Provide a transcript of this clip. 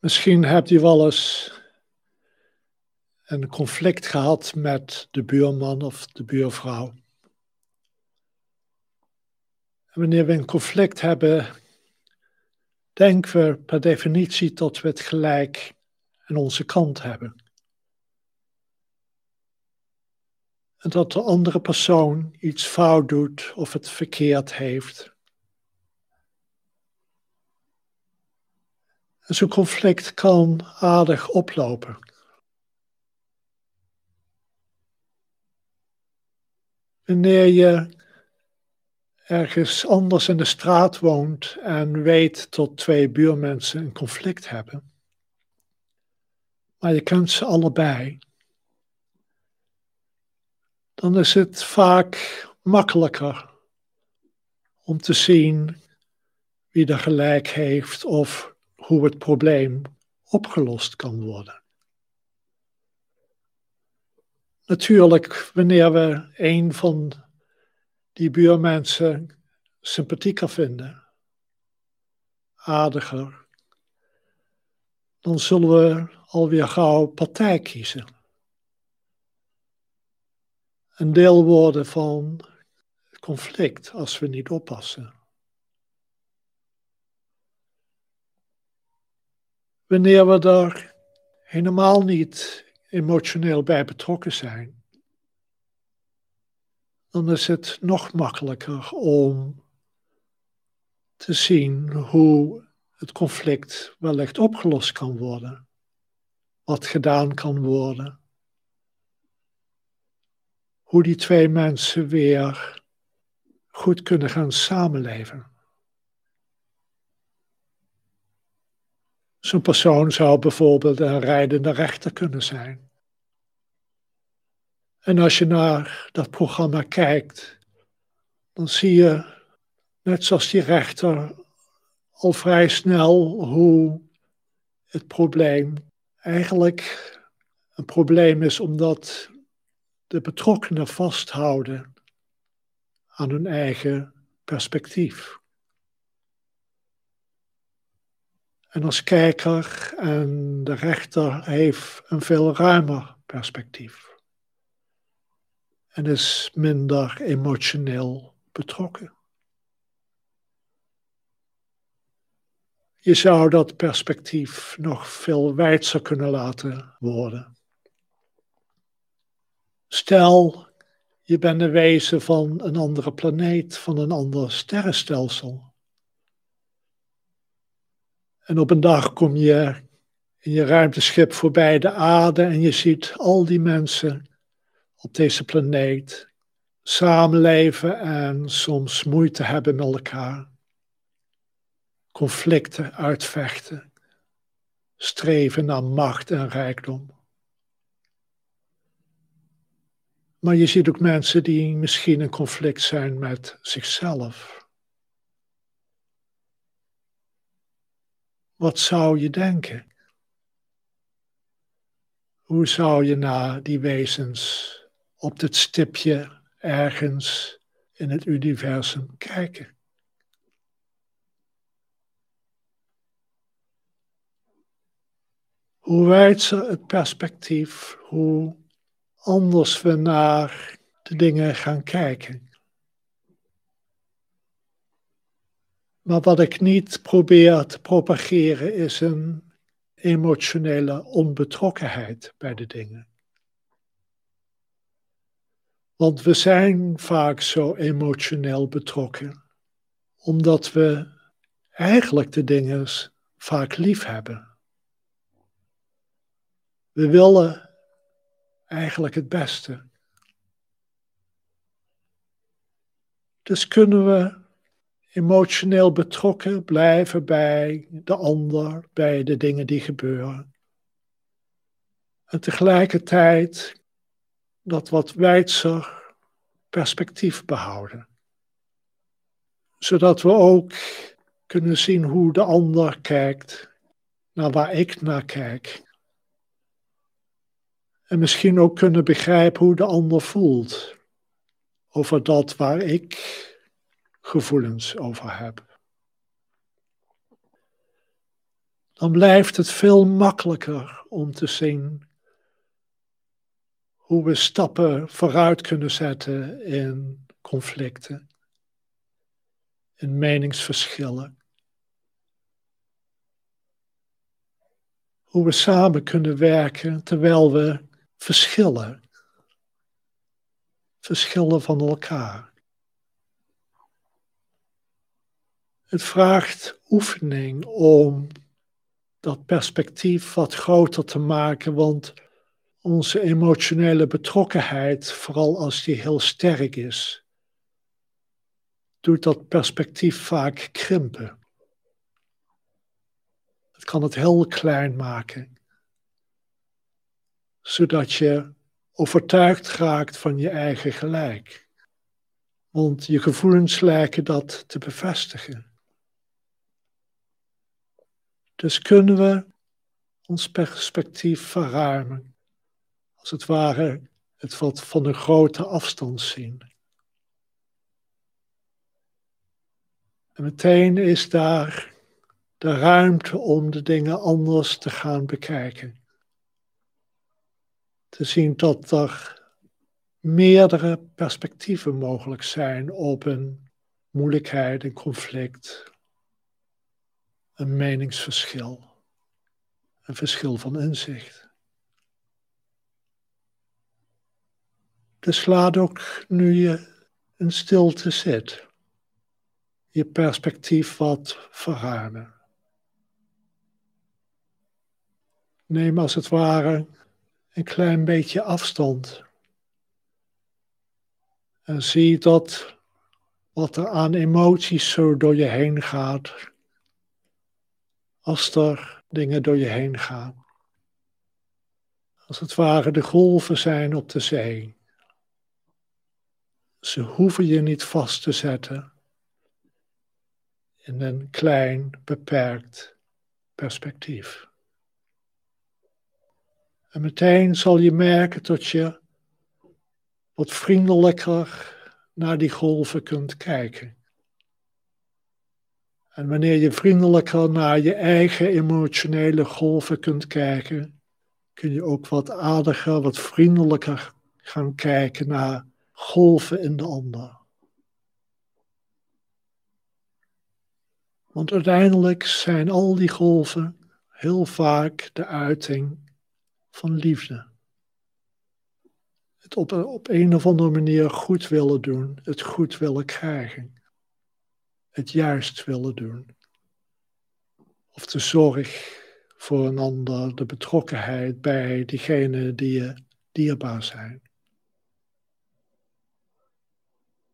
Misschien hebt u wel eens een conflict gehad met de buurman of de buurvrouw. En wanneer we een conflict hebben, denken we per definitie dat we het gelijk aan onze kant hebben. En dat de andere persoon iets fout doet of het verkeerd heeft. En zo'n conflict kan aardig oplopen. Wanneer je ergens anders in de straat woont en weet dat twee buurmensen een conflict hebben, maar je kent ze allebei, dan is het vaak makkelijker om te zien wie er gelijk heeft of hoe het probleem opgelost kan worden. Natuurlijk, wanneer we een van die buurmensen sympathieker vinden, aardiger, dan zullen we alweer gauw partij kiezen. Een deel worden van het conflict als we niet oppassen. Wanneer we er helemaal niet emotioneel bij betrokken zijn, dan is het nog makkelijker om te zien hoe het conflict wellicht opgelost kan worden, wat gedaan kan worden, hoe die twee mensen weer goed kunnen gaan samenleven. Zo'n persoon zou bijvoorbeeld een rijdende rechter kunnen zijn. En als je naar dat programma kijkt, dan zie je, net zoals die rechter, al vrij snel hoe het probleem eigenlijk een probleem is omdat de betrokkenen vasthouden aan hun eigen perspectief. En als kijker en de rechter heeft een veel ruimer perspectief. En is minder emotioneel betrokken. Je zou dat perspectief nog veel wijdser kunnen laten worden. Stel, je bent een wezen van een andere planeet, van een ander sterrenstelsel. En op een dag kom je in je ruimteschip voorbij de aarde en je ziet al die mensen op deze planeet samenleven en soms moeite hebben met elkaar. Conflicten uitvechten, streven naar macht en rijkdom. Maar je ziet ook mensen die misschien in conflict zijn met zichzelf. Wat zou je denken? Hoe zou je naar die wezens op dit stipje ergens in het universum kijken? Hoe wijdser het perspectief, hoe anders we naar de dingen gaan kijken. Maar wat ik niet probeer te propageren is een emotionele onbetrokkenheid bij de dingen. Want we zijn vaak zo emotioneel betrokken, omdat we eigenlijk de dingen vaak lief hebben. We willen eigenlijk het beste. Dus kunnen we emotioneel betrokken blijven bij de ander, bij de dingen die gebeuren. En tegelijkertijd dat wat wijdser perspectief behouden. Zodat we ook kunnen zien hoe de ander kijkt, naar waar ik naar kijk. En misschien ook kunnen begrijpen hoe de ander voelt over dat waar ik gevoelens over heb. dan blijft het veel makkelijker om te zien hoe we stappen vooruit kunnen zetten in conflicten, in meningsverschillen. Hoe we samen kunnen werken terwijl we verschillen van elkaar. Het vraagt oefening om dat perspectief wat groter te maken, want onze emotionele betrokkenheid, vooral als die heel sterk is, doet dat perspectief vaak krimpen. Het kan het heel klein maken, zodat je overtuigd raakt van je eigen gelijk. Want je gevoelens lijken dat te bevestigen. Dus kunnen we ons perspectief verruimen, als het ware het wat van een grote afstand zien. En meteen is daar de ruimte om de dingen anders te gaan bekijken. Te zien dat er meerdere perspectieven mogelijk zijn op een moeilijkheid, een conflict, een meningsverschil, een verschil van inzicht. Dus laat ook nu je in stilte zit, je perspectief wat verruimen. Neem als het ware een klein beetje afstand. En zie dat wat er aan emoties zo door je heen gaat, als er dingen door je heen gaan. Als het ware de golven zijn op de zee. Ze hoeven je niet vast te zetten in een klein, beperkt perspectief. En meteen zal je merken dat je wat vriendelijker naar die golven kunt kijken. En wanneer je vriendelijker naar je eigen emotionele golven kunt kijken, kun je ook wat aardiger, wat vriendelijker gaan kijken naar golven in de ander. Want uiteindelijk zijn al die golven heel vaak de uiting van liefde. Het op een of andere manier goed willen doen, het goed willen krijgen. Het juist willen doen. Of de zorg voor een ander, de betrokkenheid bij diegenen die je dierbaar zijn.